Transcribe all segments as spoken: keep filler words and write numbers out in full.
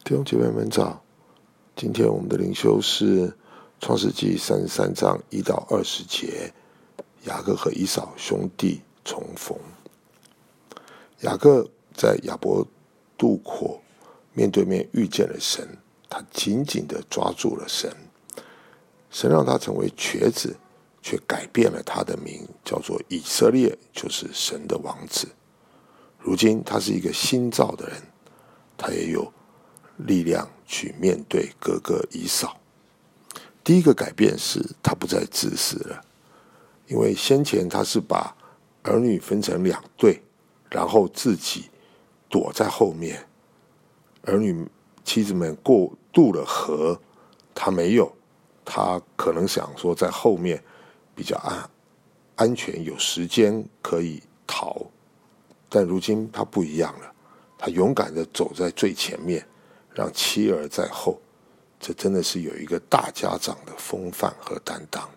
弟兄姐妹们早，今天我们的灵修是创世纪三十三章一到二十节，雅各和以扫兄弟重逢。雅各在亚伯渡口面对面遇见了神，他紧紧地抓住了神，神让他成为瘸子，却改变了他的名，叫做以色列，就是神的王子。如今他是一个新造的人，他也有力量去面对哥哥以扫。第一个改变是他不再自私了，因为先前他是把儿女分成两队，然后自己躲在后面，儿女妻子们过渡了河，他没有，他可能想说在后面比较安安全，有时间可以逃，但如今他不一样了，他勇敢地走在最前面，让妻儿在后，这真的是有一个大家长的风范和担当。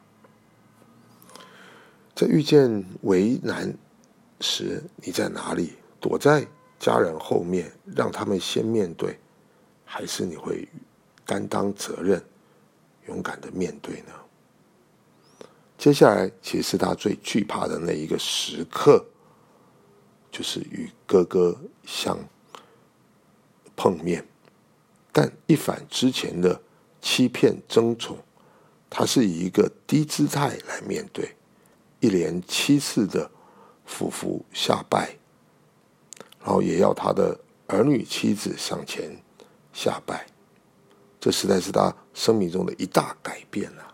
在遇见为难时，你在哪里？躲在家人后面，让他们先面对，还是你会担当责任，勇敢的面对呢？接下来其实是他最惧怕的那一个时刻，就是与哥哥相碰面，但一反之前的欺骗争宠，他是以一个低姿态来面对，一连七次的俯伏下拜，然后也要他的儿女妻子上前下拜，这实在是他生命中的一大改变啊！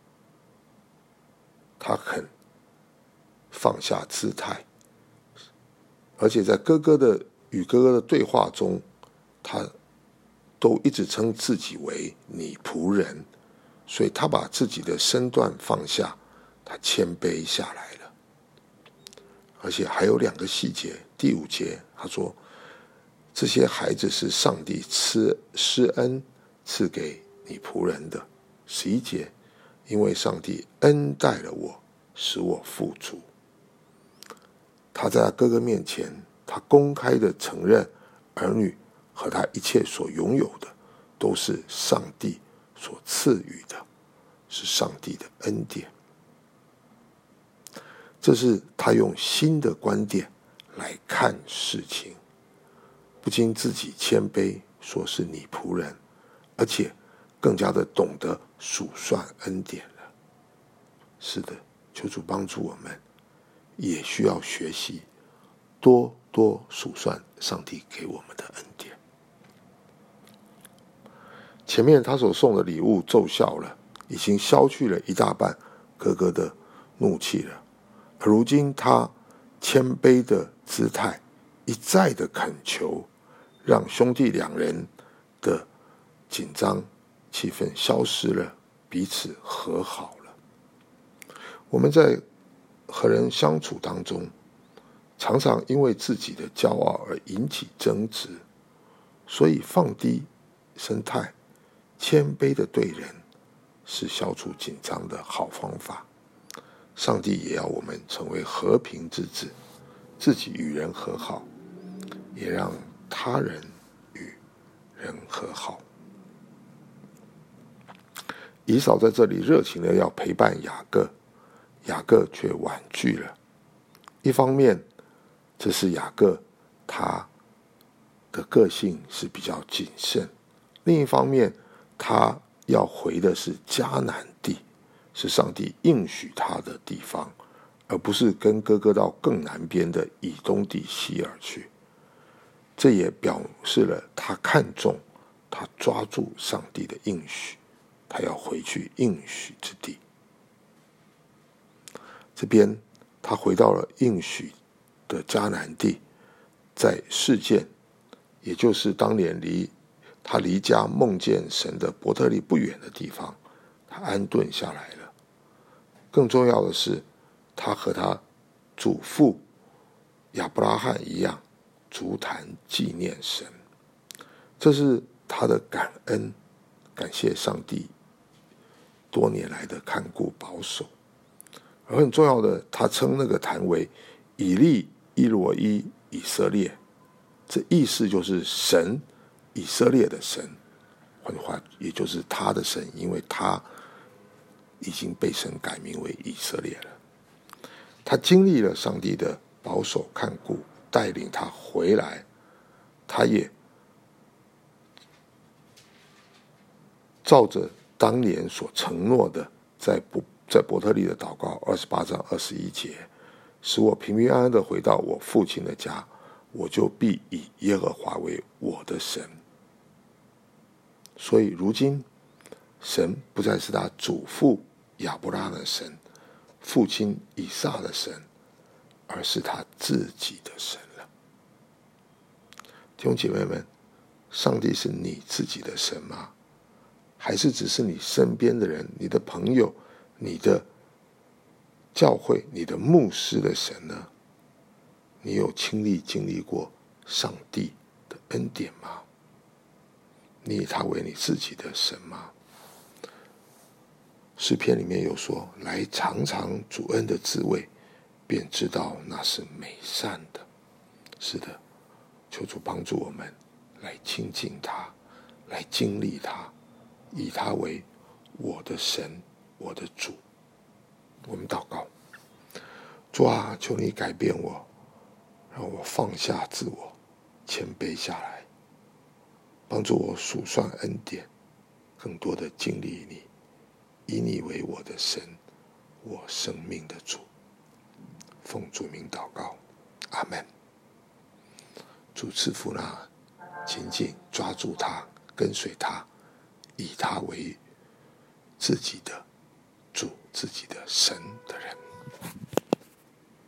他肯放下姿态，而且在哥哥的与哥哥的对话中，他都一直称自己为你仆人，所以他把自己的身段放下，他谦卑下来了。而且还有两个细节，第五节他说，这些孩子是上帝赐施恩赐给你仆人的。十一节，因为上帝恩待了我，使我富足。他在他哥哥面前，他公开的承认儿女和他一切所拥有的都是上帝所赐予的，是上帝的恩典。这是他用新的观点来看事情，不仅自己谦卑，说是你仆人，而且更加的懂得数算恩典了。是的，求主帮助我们，也需要学习多多数算上帝给我们的恩典。前面他所送的礼物奏效了，已经消去了一大半哥哥的怒气了，而如今他谦卑的姿态，一再的恳求，让兄弟两人的紧张气氛消失了，彼此和好了。我们在和人相处当中，常常因为自己的骄傲而引起争执，所以放低神态，谦卑的对人，是消除紧张的好方法。上帝也要我们成为和平之子，自己与人和好，也让他人与人和好。以扫在这里热情的要陪伴雅各，雅各却婉拒了。一方面，这是雅各他的个性是比较谨慎，另一方面，他要回的是迦南地，是上帝应许他的地方，而不是跟哥哥到更南边的以东地西珥去。这也表示了他看重，他抓住上帝的应许，他要回去应许之地。这边他回到了应许的迦南地，在示剑，也就是当年离他离家梦见神的伯特利不远的地方，他安顿下来了。更重要的是，他和他祖父亚伯拉罕一样，足坛纪念神，这是他的感恩，感谢上帝多年来的看顾保守。而很重要的，他称那个坛为以利伊罗伊以色列，这意思就是神以色列的神，换句话，也就是他的神，因为他已经被神改名为以色列了。他经历了上帝的保守看顾，带领他回来，他也照着当年所承诺的，在伯在伯特利的祷告二十八章二十一节，使我平平安安的回到我父亲的家，我就必以耶和华为我的神。所以如今神不再是他祖父亚伯拉罕的神，父亲以撒的神，而是他自己的神了。弟兄姐妹们，上帝是你自己的神吗？还是只是你身边的人，你的朋友，你的教会，你的牧师的神呢？你有亲历经历过上帝的恩典吗？你以他为你自己的神吗？诗篇里面有说，来尝尝主恩的滋味，便知道那是美善的。是的，求主帮助我们来亲近他，来经历他，以他为我的神，我的主。我们祷告，主啊，求你改变我，让我放下自我，谦卑下来，帮助我数算恩典，更多的经历你，以你为我的神，我生命的主。奉主名祷告，阿们。主赐福那紧紧抓住他，跟随他，以他为自己的主、自己的神的人。